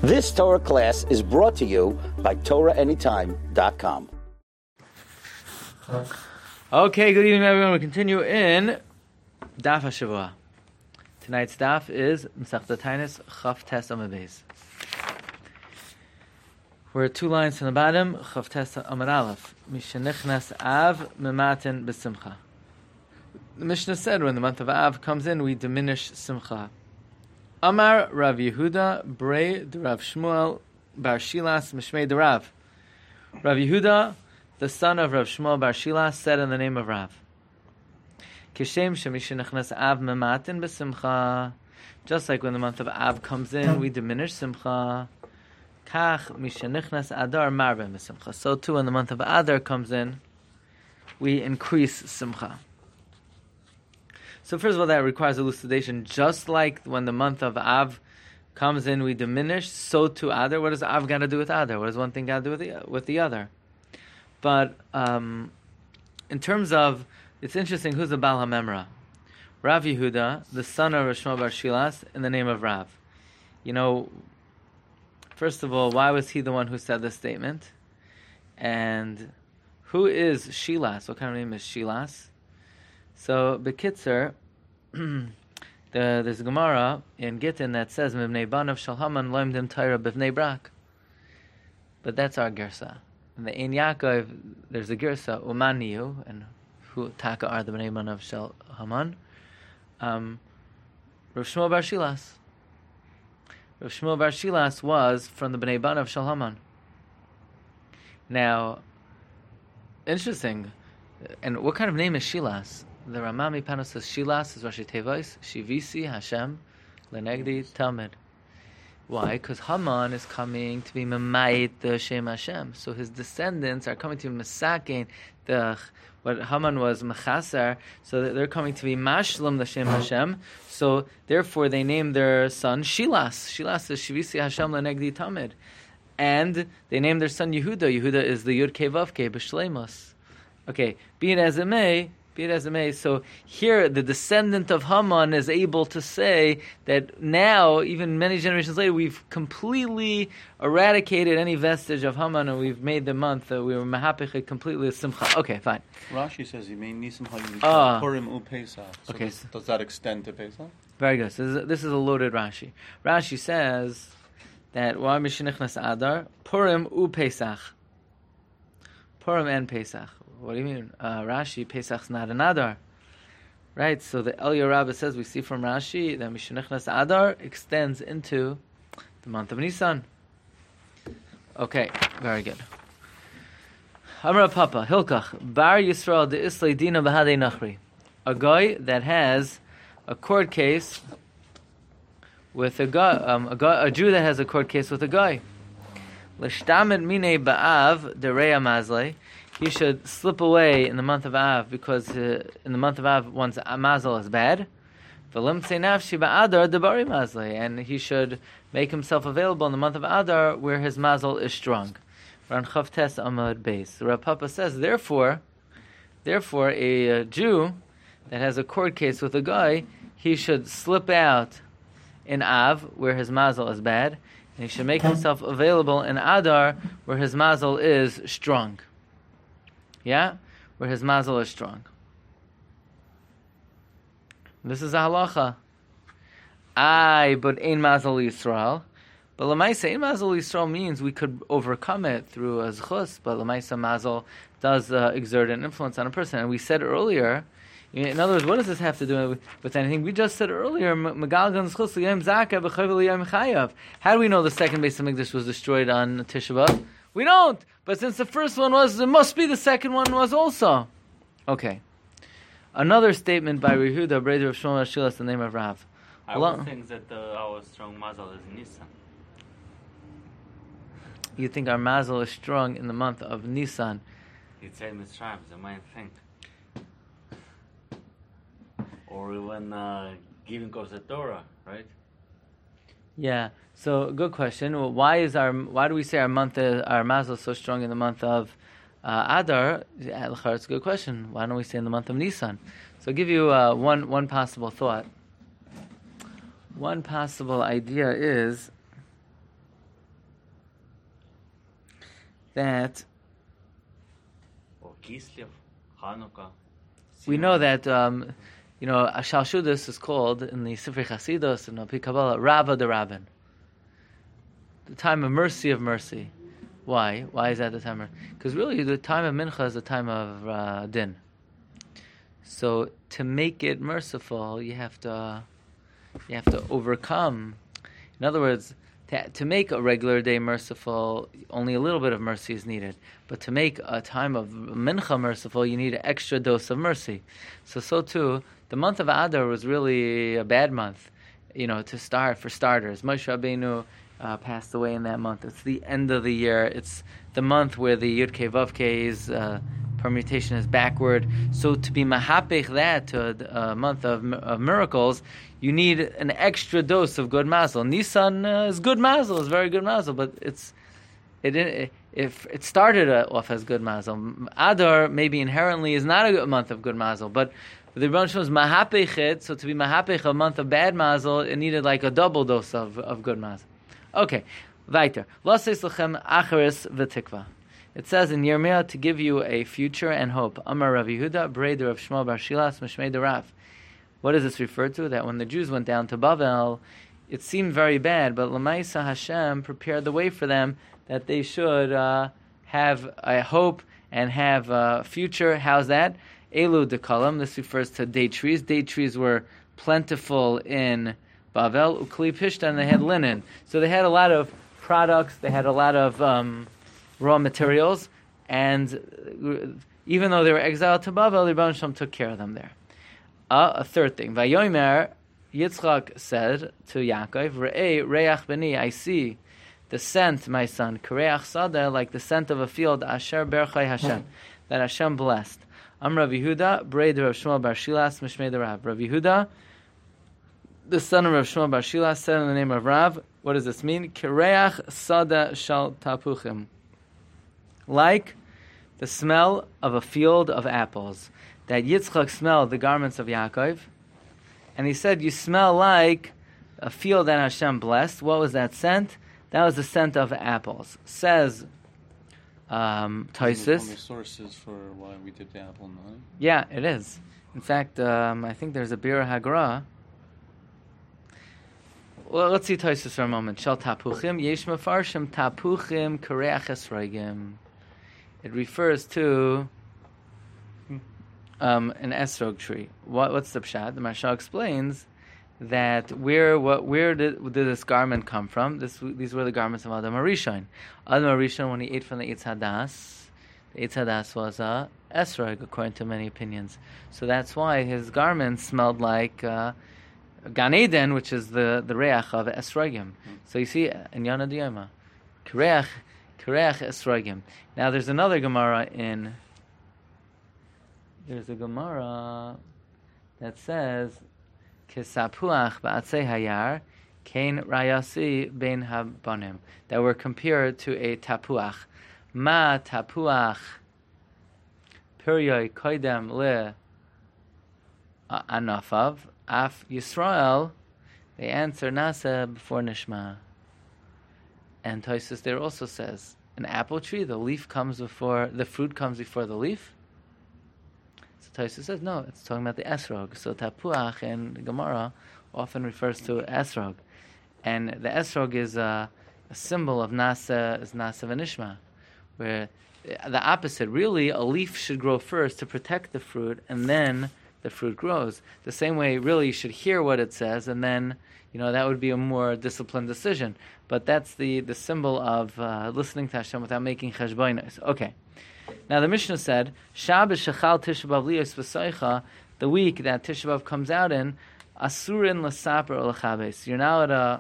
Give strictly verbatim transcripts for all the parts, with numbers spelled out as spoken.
This Torah class is brought to you by Torah Anytime dot com. Okay, good evening, everyone. We continue in Daf HaShavua. Tonight's daf is Masechta Taanis Chaf Tes Amud Beis. We're two lines from the bottom. Chaf Tes Amud Aleph. Mishenichnas Av Mematin B'Simcha. The Mishnah said when the month of Av comes in, we diminish Simcha. Amar Rav Yehuda Brei de Rav Shmuel Bar Shilas Mishmei de Rav. Rav Yehuda, the son of Rav Shmuel Bar Shilas, said in the name of Rav, Kishem Shemishenachnas Av Mematin B'Simcha. Just like when the month of Av comes in, we diminish Simcha. Kach Mishenichnas Adar Marbe B'Simcha. So too, when the month of Adar comes in, we increase Simcha. So first of all, that requires elucidation. Just like when the month of Av comes in, we diminish, so too Adar. What does Av got to do with Adar? What does one thing got to do with the, with the other? But um, in terms of, it's interesting, who's the Baal HaMemra? Rav Yehuda, the son of Rav Shmuel Bar Shilas, in the name of Rav. You know, first of all, why was he the one who said this statement? And who is Shilas? What kind of name is Shilas? So, Bekitzer, the, there's a Gemara in Gittin that says, Mibnei Banav Shel Haman loimdim Torah b'vnei Brak. But that's our Gersa. In the Ein Yaakov, there's a Gersa, Umaniyu, and who Taka are the Bnei Banav Shel Haman. Um, Rav Shmuel Bar Shilas. Rav Shmuel Bar Shilas was from the Bnei Banav Shel Haman. Now, interesting. And what kind of name is Shilas? The Ramami Pano says Shilas is Rashi Tevois, Shivisi Hashem Lenegdi Talmud. Why? Because Haman is coming to be Mamayit the Shem Hashem. So his descendants are coming to be Masakin, the what Haman was Mechasar, so they're coming to be Mashlam the Shem Hashem. So therefore they named their son Shilas. Shilas is Shivisi Hashem Lenegdi Talmud. And they named their son Yehuda. Yehuda is the Yud Kei Vav Kei B'Shleimus. Okay, be it as it may, be it as it may, so here the descendant of Haman is able to say that now, even many generations later, we've completely eradicated any vestige of Haman and we've made the month, uh, we were mahapich completely simcha. Okay, fine. Rashi says he made Nisimcha uh, Purim u Pesach. So okay. does, does that extend to Pesach? Very good. So this is, this is a loaded Rashi. Rashi says that Wa Mishenichnas Adar, Purim u Pesach. Purim and Pesach. What do you mean? Uh, Rashi, Pesach's not an Adar. Right, so the Eliyah Rabbah says, we see from Rashi that Mishenichnas Adar extends into the month of Nisan. Okay, very good. Amra Papa, Hilkach, Bar Yisrael de Islay Dina Bahadei Nachri. A guy that has a court case with a guy, um, a guy, a Jew that has a court case with a guy. L'shtamed mine ba'av de reya mazlei. He should slip away in the month of Av because uh, in the month of Av one's mazel is bad. And he should make himself available in the month of Adar where his mazel is strong. Ran Chavtes Amud Beis. Rav Papa says, therefore, therefore a uh, Jew that has a court case with a guy, he should slip out in Av where his mazel is bad, and he should make himself available in Adar where his mazel is strong. Yeah? Where his mazel is strong. This is a halacha. Aye, but ein mazel Yisrael. But l'maisa, ein mazel Yisrael means we could overcome it through a zchus, but l'maisa mazel does uh, exert an influence on a person. And we said earlier, in other words, what does this have to do with, with anything? We just said earlier, Megalgan zchus l'yom zakeh b'chayv l'yom chayav. How do we know the second Beis Hamikdash was destroyed on Tisha B'Av? We don't. But since the first one was, it must be the second one was also. Okay. Another statement by Rehuda, Breder of Shmuel Shilas, the name of Rav. I would think that uh, our strong mazel is Nisan. You think our mazel is strong in the month of Nisan? It's a Mitzrayim, the main thing. Or when uh, giving of the Torah, right? Yeah. So, good question. Well, why is our why do we say our month is, our mazel is so strong in the month of uh, Adar? It's a good question. Why don't we say in the month of Nisan? So, I'll give you uh, one one possible thought. One possible idea is that Or Kislev, Hanukkah. we know that um, you know Shalshudis is called in the Sifrei Chasidus and the Kabbalah Rava de Rabin, the time of mercy of mercy. Why? Why is that the time of? Because really, the time of Mincha is the time of uh, Din. So to make it merciful, you have to you have to overcome. In other words, to, to make a regular day merciful, only a little bit of mercy is needed. But to make a time of Mincha merciful, you need an extra dose of mercy. So, so too, the month of Adar was really a bad month, you know, to start, for starters. Moshe Rabbeinu uh, passed away in that month. It's the end of the year. It's the month where the Yud Kei Vav Kei's uh, permutation is backward. So to be mahapech that to a, a month of, of miracles, you need an extra dose of good mazel. Nisan uh, is good mazel, is very good mazel, but it's it, it if it started uh, off as good mazel. Adar maybe inherently is not a good month of good mazel, but the Rebbe was mahapech it. So to be mahapech a month of bad mazel, it needed like a double dose of, of good mazel. Okay, weiter. Laseis lechem acharis v'tikva. It says in Yirmiyah to give you a future and hope. Amar Rav Yehuda, Breder of Shmuel Bar Shilas, Mishmei de Rav. What does this refer to? That when the Jews went down to Bavel, it seemed very bad, but Lamaisa Hashem prepared the way for them that they should uh, have a hope and have a future. How's that? Elu dekalam. This refers to date trees. Date trees were plentiful in Bavel. Ukli pishta, and they had linen. So they had a lot of products. They had a lot of um, raw materials, and even though they were exiled to Bavel, the Rebbe Shalom took care of them there. Uh, a third thing, Vayomer, Yitzchak said to Yaakov, Re'ei reach beni, I see the scent, my son, Kareach Sadeh, like the scent of a field, Asher Berchai Hashem, that Hashem blessed. Am Rav Yehuda, Breder of Shmuel Bar Shilas, Mishmei de Rav. Rav Yehuda, the son of Rav Shmuel Bar Shilas, said in the name of Rav, what does this mean? Kareach Sadeh shal tapuchim. Like the smell of a field of apples. That Yitzchak smelled the garments of Yaakov, and he said, you smell like a field that Hashem blessed. What was that scent? That was the scent of apples. Says um, Tosfos. One of the sources for why we did the apple nine. Yeah, it is. In fact, um, I think there's a Bir Hagra. Well, let's see Tosfos for a moment. Shal tapuchim yesh mefarshim tapuchim kareach esrogim. It refers to Um, an esrog tree. What, what's the pshat? The Maharsha explains that where what where did, did this garment come from? This these were the garments of Adam HaRishon. Adam HaRishon, when he ate from the Eitz Hadas, the Eitz Hadas was a esrog, according to many opinions. So that's why his garments smelled like uh, Gan Eden, which is the the reach of esrogim. So you see in Yana Diyama, kareach kareach esrogim. Now there's another Gemara in. There's a Gemara that says, "Kisapuach ba'atzei hayar, kain rayasi ben habanim," that were compared to a tapuach. Ma tapuach peryoy koidem le anafav af Yisrael. They answer nasa before nishma. And Tosfos there also says, an apple tree, the leaf comes before the fruit comes before the leaf. Tosfos says, no, it's talking about the esrog. So tapuach in Gemara often refers to esrog. And the esrog is a, a symbol of nasa, is nasa v'nishma, where the opposite, really, a leaf should grow first to protect the fruit, and then the fruit grows. The same way, really, you should hear what it says, and then, you know, that would be a more disciplined decision. But that's the, the symbol of uh, listening to Hashem without making cheshbonos. Okay. Now the Mishnah said, Shabbos shechal Tisha B'av liyos v'soicha, the week that Tisha B'av comes out in, asurin l'saper or l'chabes. You're not allowed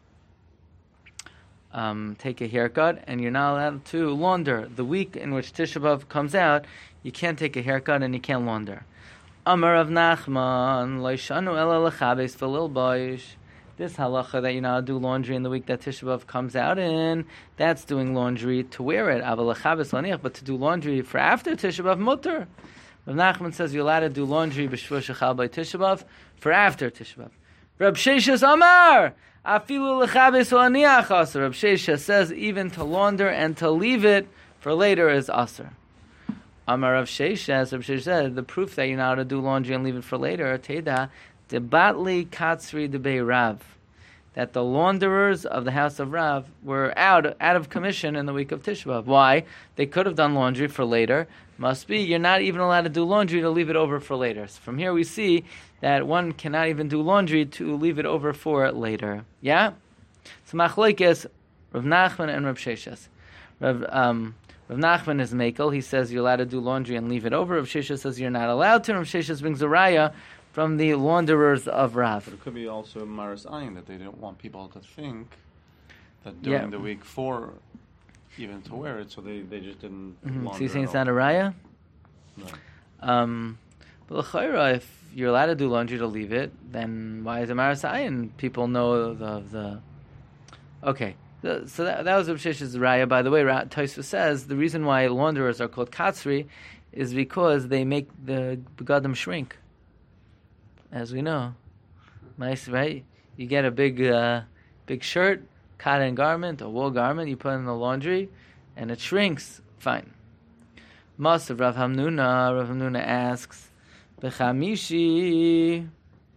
to um, take a haircut, and you're not allowed to launder. The week in which Tisha B'av comes out, you can't take a haircut and you can't launder. Amar Rav Nachman, lo yishanu ela l'chabes v'lil boish. This halacha that you're not allowed to do laundry in the week that Tisha B'av comes out in, that's doing laundry to wear it. But to do laundry for after Tisha B'av, mutter. Rav Nachman says you're allowed to do laundry b'shvur shechal by Tisha B'av for after Tisha B'av. Reb Sheshes Amar, afilu l'chabes l'aniach asa. Reb Sheshes says even to launder and to leave it for later is Asr. Amar Rav Sheshes, Rav Sheshes said, the proof that you're not allowed to do laundry and leave it for later, Teda, Debatli Katzri Debei Rav, that the launderers of the house of Rav were out out of commission in the week of Tisha B'Av. Why? They could have done laundry for later. Must be, you're not even allowed to do laundry to leave it over for later. So from here we see that one cannot even do laundry to leave it over for later. Yeah? So Machlokes, Rav Nachman and Rav Sheshes. Rav, um, Rav Nachman is Mekel. He says you're allowed to do laundry and leave it over. Rav Sheshes says you're not allowed to. Rav Sheshes brings a raya from the launderers of Rav. But it could be also Maris Ayin, that they didn't want people to think that during Yeah. the week for even to wear it, so they, they just didn't Mm-hmm. launder So you're saying it it's all. not a raya? No. Um, but l'chayra, if you're allowed to do laundry to leave it, then why is it Maris Ayin? People know the... the okay. The, so that, that was Rav Shesh's raya. By the way, Tosfos says the reason why launderers are called katzri is because they make the begadim shrink. As we know, nice, right? You get a big, uh, big shirt, cotton garment, a wool garment. You put it in the laundry, and it shrinks. Fine. Mas of Rav Hamnuna. Rav Hamnuna asks, "Bechamishi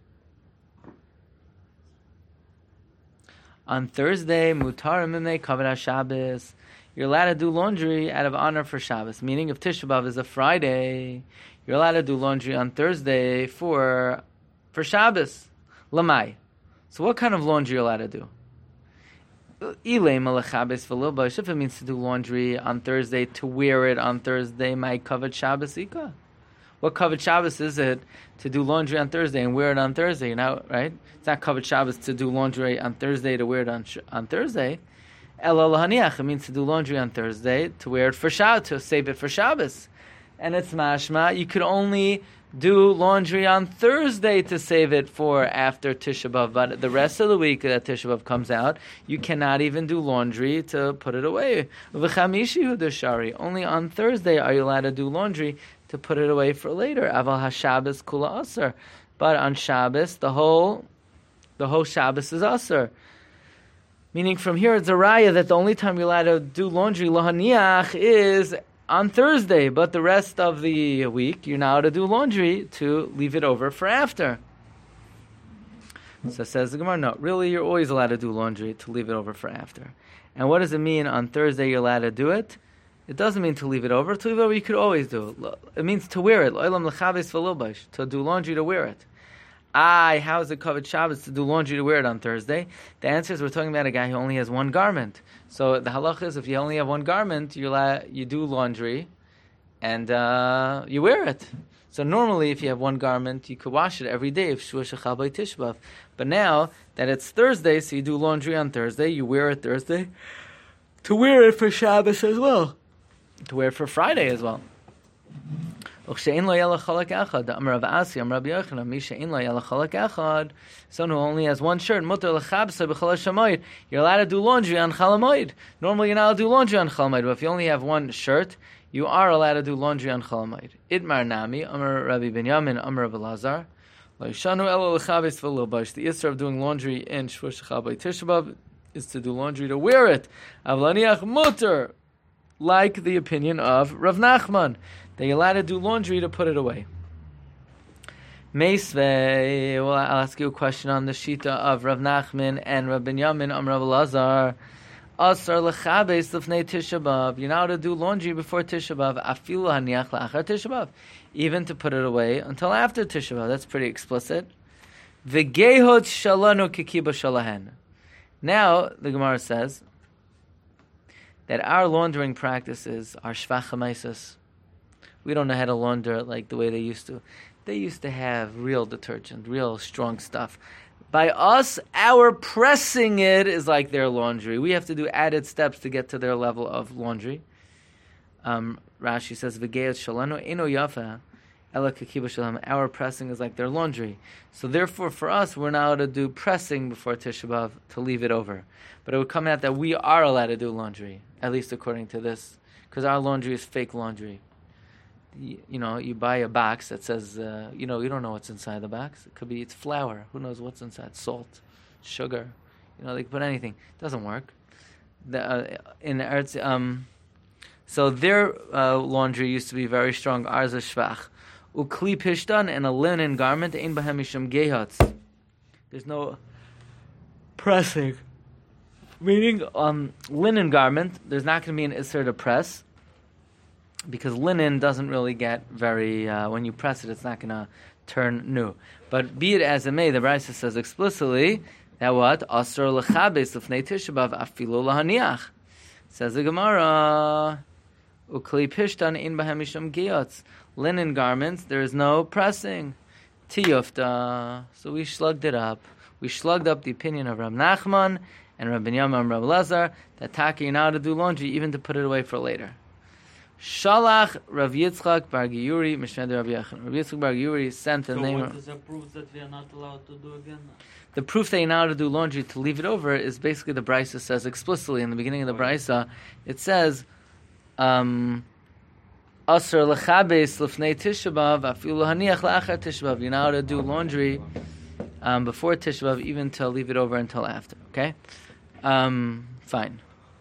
on Thursday, mutar mimnei kavod Shabbos. You're allowed to do laundry out of honor for Shabbos. Meaning, if Tisha B'Av is a Friday, you're allowed to do laundry on Thursday for for Shabbos. Lamai. So, what kind of laundry you're allowed to do? Ilay malachabes v'lilbash. If it means to do laundry on Thursday to wear it on Thursday, my kavod Shabbos ika. What kavod Shabbos is it to do laundry on Thursday and wear it on Thursday? You know, right? It's not kavod Shabbos to do laundry on Thursday to wear it on on Thursday. Ela lahaniach. It means to do laundry on Thursday to wear it for Shabbos, to save it for Shabbos. And it's mashma. You could only do laundry on Thursday to save it for after Tisha B'Av, but the rest of the week that Tisha B'Av comes out, you cannot even do laundry to put it away. V'chamishi hu deshari. Only on Thursday are you allowed to do laundry to put it away for later. Aval haShabbos kula aser. But on Shabbos, the whole, the whole Shabbos is aser. Meaning from here it's a raya that the only time you're allowed to do laundry lahaniach is on Thursday, but the rest of the week you're now to do laundry to leave it over for after. So says the Gemara, no, really you're always allowed to do laundry to leave it over for after. And what does it mean on Thursday you're allowed to do it? It doesn't mean to leave it over. To leave it over you could always do it. It means to wear it. To do laundry to wear it. I, how is it covered Shabbos to do laundry to wear it on Thursday? The answer is we're talking about a guy who only has one garment. So the halach is if you only have one garment, you la- you do laundry and uh, you wear it. So normally if you have one garment, you could wash it every day if Shua Shechal by Tishbav. But now that it's Thursday, so you do laundry on Thursday, you wear it Thursday to wear it for Shabbos as well. To wear it for Friday as well. Someone who only has one shirt, you're allowed to do laundry on Chalamoid. Normally you're not allowed to do laundry on Chalamoid, but if you only have one shirt, you are allowed to do laundry on Chalamoid. Idmar Nami, Amar Rabbi Binyamin, Amar Rabbi Lazar. The Isra of doing laundry in Shvush Chabay Tisha B'Av is to do laundry to wear it. Avlaniach mutter, like the opinion of Rav Nachman. They're allowed to do laundry to put it away. Meisvei, well, I'll ask you a question on the Shita of Rav Nachman and Rav Binyamin, Am Rav Lazar. Asar lechabes lefnei Tisha B'Av. You're not allowed to do laundry before Tisha B'Av. Afilu haniach la'achar Tisha B'Av. Even to put it away until after Tisha B'Av. That's pretty explicit. V'gehot shalanu kikiba shalahen. Now, the Gemara says that our laundering practices are shvach hamaisus. We don't know how to launder it like the way they used to. They used to have real detergent, real strong stuff. By us, our pressing it is like their laundry. We have to do added steps to get to their level of laundry. Um, Rashi says, "V'geyot shalanu eno yafa, ela kakiba shalom." Our pressing is like their laundry. So therefore, for us, we're not allowed to do pressing before Tisha B'Av to leave it over. But it would come out that we are allowed to do laundry, at least according to this, because our laundry is fake laundry. You, you know, you buy a box that says, uh, you know, you don't know what's inside the box. It could be, it's flour. Who knows what's inside? Salt, sugar. You know, they can put anything. It doesn't work. The, uh, in Eretz, um, So their uh, laundry used to be very strong. Ours is shvach. Ukli pishtan, and a linen garment. Ein bahem mishum gehatz. There's no pressing. Meaning, um, linen garment, there's not going to be an isser to press, because linen doesn't really get very, uh, when you press it, it's not going to turn new. But be it as it may, the Brisa says explicitly that what? Asr lechabes lefnei Tisha B'Av afilu lahaniach. Says the Gemara, ukli pishtan in bahem mishum giyotz. Linen garments, there is no pressing. Tiyufta. So we slugged it up. We slugged up the opinion of Rab Nachman and Rab Binyam and Rab Lazar that taki you're not to do laundry, even to put it away for later. Shalach Rav Yitzchak Bar Giyuri Mishmed Rav Yechon. Rav Yitzchak Bar Giyuri sent the So name. what is the proof that we are not allowed to do again? The proof that you're not allowed to do laundry to leave it over is basically the Brisa says explicitly in the beginning of the Brisa. It says, um, "Asr lechabes lefnei Tisha B'Av afilu haniach la'achar Tisha B'Av." You're not allowed to do laundry um, before Tisha B'Av, even to leave it over until after. Okay, um, fine.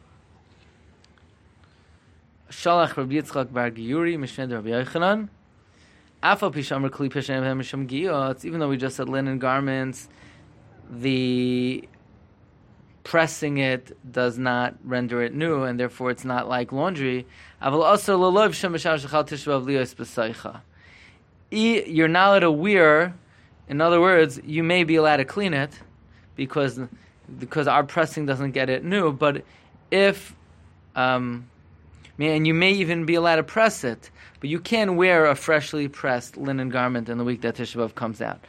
Shalach Rabbi Yitzchak Bar Giyuri Mishmed Rabbi Yochanan. Afal pishamar kli pishem misham giyot. Even though we just said linen garments, the pressing it does not render it new, and therefore it's not like laundry. Aval also lolov shem b'shar shechal tishvav liyos b'saycha. You're not allowed to wear. In other words, you may be allowed to clean it because because our pressing doesn't get it new. But if um, and you may even be allowed to press it, but you can wear a freshly pressed linen garment in the week that Tisha B'Av comes out.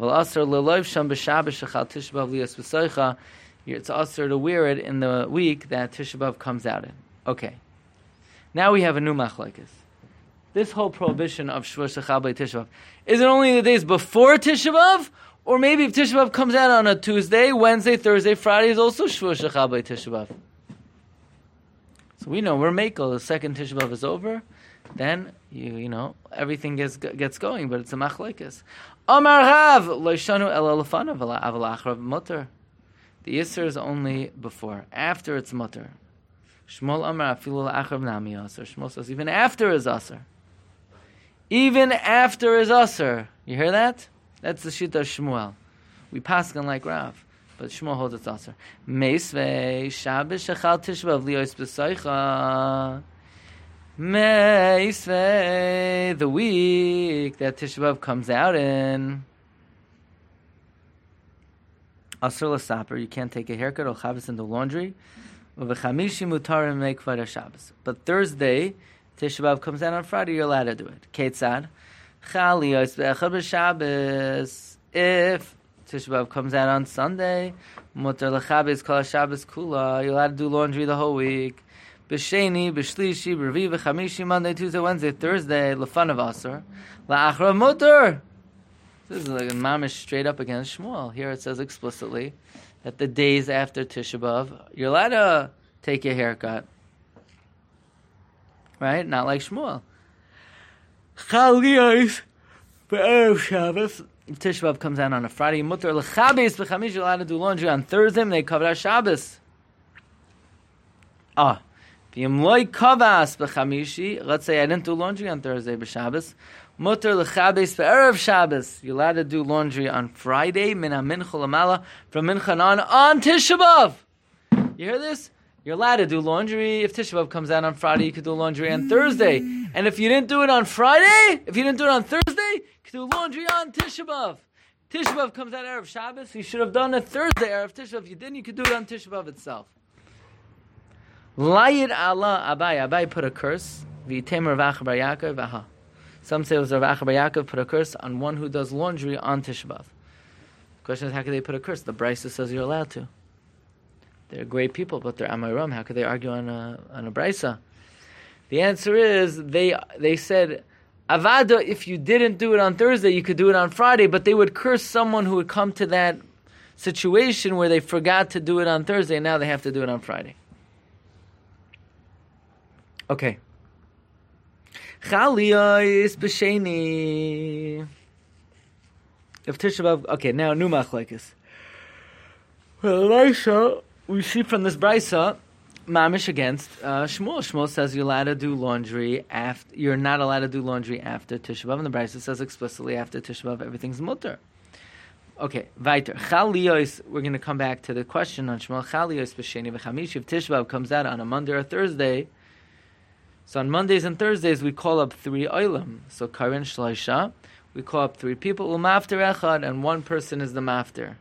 It's also to wear it in the week that Tisha B'Av comes out in. Okay. Now we have a new machlokes. This whole prohibition of Shvur Shechal by Tisha B'Av, is it only the days before Tisha B'Av? Or maybe if Tisha B'Av comes out on a Tuesday, Wednesday, Thursday, Friday is also Shvur Shechal by Tisha B'Av. So we know we're Mekel. The second Tisha B'Av is over, then you you know everything gets gets going. But it's a machlokes. Amar Rav loishanu el elefanav aval achrav mutter. The Yisr is only before. After it's mutter. Shmuel Amar afilu achrav nami aser. Shmuel says even after is aser. Even after is aser. You hear that? That's the shita of Shmuel. We paskin like Rav. But Shmuel holds it's aser. Meisvei Shabbos shechal Tisha B'Av liyos b'saycha. Meisvei, the week that Tisha B'Av comes out in. Aser l'saper, you can't take a haircut or chavos in the laundry. Uvechamishi mutarim make for Shabbos. But Thursday, Tisha B'Av comes out on Friday, you're allowed to do it. Ketzad chal liyos b'echad b'Shabbos. If Tisha B'Av comes out on Sunday, mutar lechabes kol Shabbos kula. You're allowed to do laundry the whole week. B'sheni, b'shlishi, b'revi, b'chamishi, Monday, Tuesday, Wednesday, Thursday, lefanav aser, la'achrav mutar. This is like a mamish straight up against Shmuel. Here it says explicitly that the days after Tisha B'Av, you're allowed to take your haircut. Right? Not like Shmuel. Chaliyos, b'erev Shabbos. If Tisha B'Av comes out on a Friday, mutar lechabes b'chamish, you're allowed to do laundry on Thursday, and they cover our Shabbos. Ah, v'yim loy kavas b'chamishi. Let's say I didn't do laundry on Thursday b'Shabbos. Mutar lechabes b'erev Shabbos. You're allowed to do laundry on Friday, min ha-mincha l'mala, from mincha on on Tisha B'Av. You hear this? You're allowed to do laundry. If Tisha B'Av comes out on Friday, you could do laundry on Thursday. And if you didn't do it on Friday, if you didn't do it on Thursday, you could do laundry on Tisha B'Av. Tisha B'Av comes out Erev Shabbos, you should have done it Thursday, Erev Tisha B'Av. If you didn't, you could do it on Tisha B'Av itself. Layid Allah Abai. Abai put a curse. V'yitem Rav Acha Bar Yaakov. Aha. Some say it was Rav Acha Bar Yaakov put a curse on one who does laundry on Tisha B'Av. The question is, how could they put a curse? The Brisa says you're allowed to. They're great people, but they're Amayram. How could they argue on a on a Brisa? The answer is they they said Avada. If you didn't do it on Thursday, you could do it on Friday. But they would curse someone who would come to that situation where they forgot to do it on Thursday, and now they have to do it on Friday. Okay. Chaliyos b'sheni. If Tisha B'Av, okay, now new machlokes. Well, Elisha, we see from this brisa mamish against uh, Shmuel. Shmuel says you're allowed to do laundry after. You're not allowed to do laundry after Tisha B'av, and the Brisa says explicitly after Tisha B'av everything's mutter. Okay, weiter. Chaliyos. We're going to come back to the question on Shmuel. Chaliyos b'sheni v'chamish. If Tisha B'av comes out on a Monday or Thursday, so on Mondays and Thursdays we call up three oilam. So Karin Shloisha, we call up three people. Umafter echad, and one person is the mafter.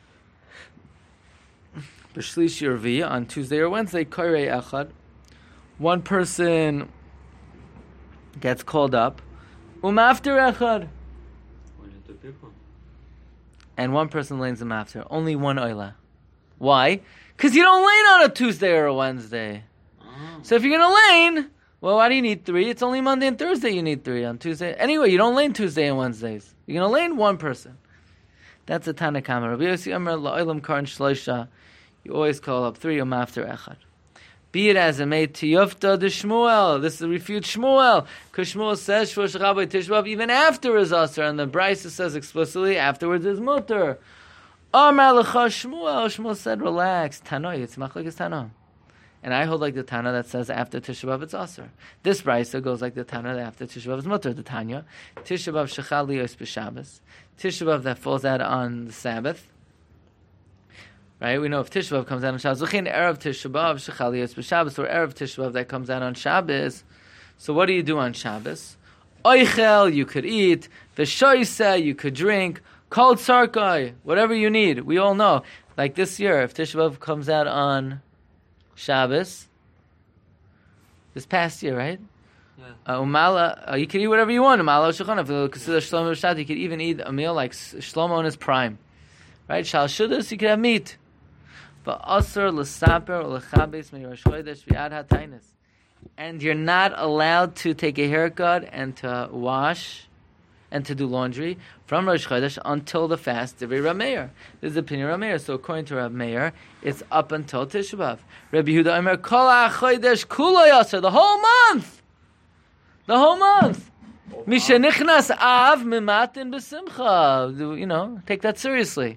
B'shlishi or vi, on Tuesday or Wednesday, Kairei echad, one person gets called up. Umafter echad, Only two people. and one person lanes them after. Only one oila. Why? Because you don't lane on a Tuesday or a Wednesday. Oh. So if you're going to lane, well, why do you need three? It's only Monday and Thursday you need three. On Tuesday, anyway, you don't lane Tuesday and Wednesdays. You're going to lane one person. That's a Tanakama. Rabbi Yossi Amar la'olam karan shloisha. You always call up three umafter echad. Be it as it may, tiyufta de Shmuel. This is a refute Shmuel. Because Shmuel says, Shvosh Rabbi Tishbav, even after is Aser. And the Brisa says explicitly, afterwards is mutter. Amar lecha Shmuel. Shmuel said, relax. Tanoi, it's machlekes Tana. And I hold like the Tana that says after Tisha B'av it's Aser. This Brisa goes like the Tana that after Tisha B'av is mutter. The Tanya. Tisha B'av shechal liyos b'Shabbos. Tisha B'av that falls out on the Sabbath. Right? We know if Tisha B'av comes out on Shabbos, Zuchin Erev Tisha B'av shechal liyos b'Shabbos, or Erev Tisha B'av that comes out on Shabbos. So what do you do on Shabbos? Oichel, you could eat. V'shoiseh, you could drink. Kol tzarkai, whatever you need. We all know. Like this year, if Tisha B'av comes out on Shabbos, this past year, right? Yeah. Uh, umala, uh, you can eat whatever you want. Umala shulchan. If you consider Shlomo Rishad, you could even eat a meal like Shlomo in his prime, right? Shal shudas, you could have meat. But asur l'saper or l'chabes me'rosh chodesh v'yad hatainis, and you're not allowed to take a haircut and to wash and to do laundry from Rosh Chodesh until the fast of Rav Meir. This is the opinion of Rav Meir. So according to Rav Meir, it's up until Tisha B'av. Rabbi Yehuda Omer, Kol HaChodesh Kulo Yasser, the whole month! The whole month! Mishenichnas Av Mimatin B'Simcha. You know, take that seriously.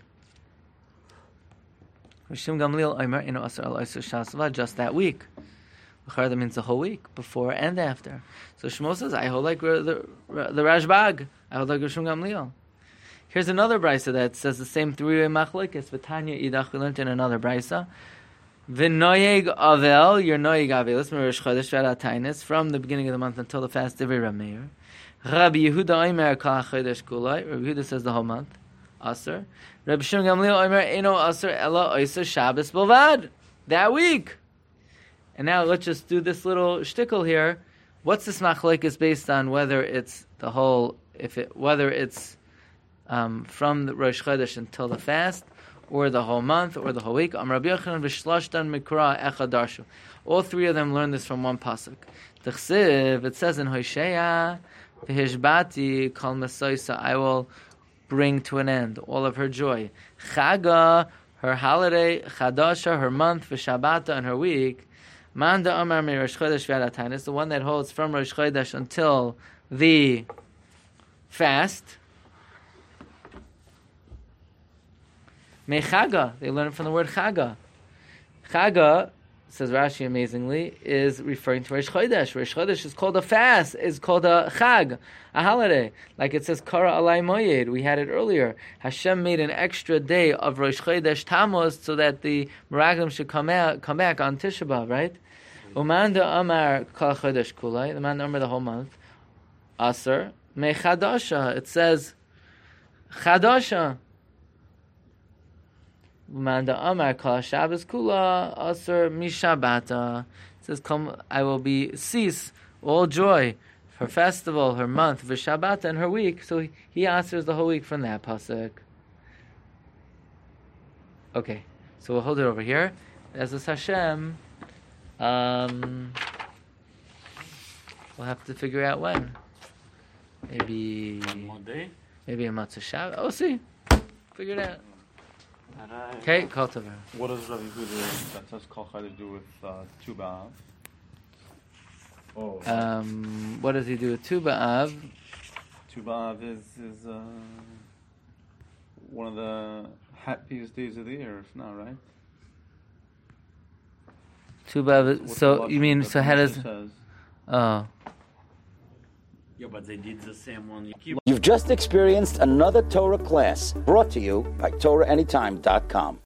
Rishim Gamliel Omer, Inu Asar Al Asar Shasva, just that week. That means the whole week, before and after. So Shmuel says, I hold like the, the Rashbag. I hold like Rishon Gamliel. Here's another brisa that says the same three-way machlekes. V'tanya idach, we learned in another brisa. V'noyeg avel, your noyeg avelis, m'rosh chodesh v'ad hatainis, from the beginning of the month until the fast of Rav Meir. Rabbi Yehuda Omer kol chodesh kulai. Rabbi Yehuda says the whole month. Aser. Rabbi Shimon Gamliel Omer eno aser ela oiser Shabbos b'vad. That week. And now let's just do this little shtickle here. What's this machlekes based on? Whether it's the whole, if it, whether it's um, from the Rosh Chodesh until the fast, or the whole month, or the whole week. Am Rabbi Yochanan v'shloshtan mikra echad darshu. All three of them learn this from one pasuk. The Chsiv, it says in Hosea, v'hishbati kol mesoisa, I will bring to an end all of her joy. Chaga, her holiday, chadasha, her month, v'shabata, and her week. Manda Amar me Rosh Chodesh v'ad hatainis, the one that holds from Rosh Chodesh until the fast. Me Chaga, they learn it from the word Chaga. Chaga, says Rashi amazingly, is referring to Rosh Chodesh. Rosh Chodesh is called a fast, is called a Chag, a holiday. Like it says Kara Alai Moyed, we had it earlier. Hashem made an extra day of Rosh Chodesh Tammuz so that the Meraglim should come out, come back on Tisha B'av, right? Umanda Amar Kol Chodesh Kulai, the man Amar the whole month. Aser Me Chadasha, it says Chadasha. Umanda Amar Kol Shabbos Kula Aser Mishabata. It says, "Come, I will be cease all joy, her festival, her month, v'Shabbat, and her week." So he, he answers the whole week from that pasuk. Okay, so we'll hold it over here. As a Hashem, um, we'll have to figure out when. Maybe One more day. maybe a Matzah Shabbat. Oh, see, figure it out. Alright. Okay, call to her. What does Rabbi Yehuda that says Kol Chodesh do with uh, Tu B'Av? Oh. Um, what does he do with Tu B'Av? Tu B'Av is is uh, one of the happiest days of the year, if not, right? Tu b'av. What So the you mean Lashon so that how the does? Mishnah says. Oh, Yeah, but they did the same one. You keep You've just experienced another Torah class brought to you by Torah Anytime dot com.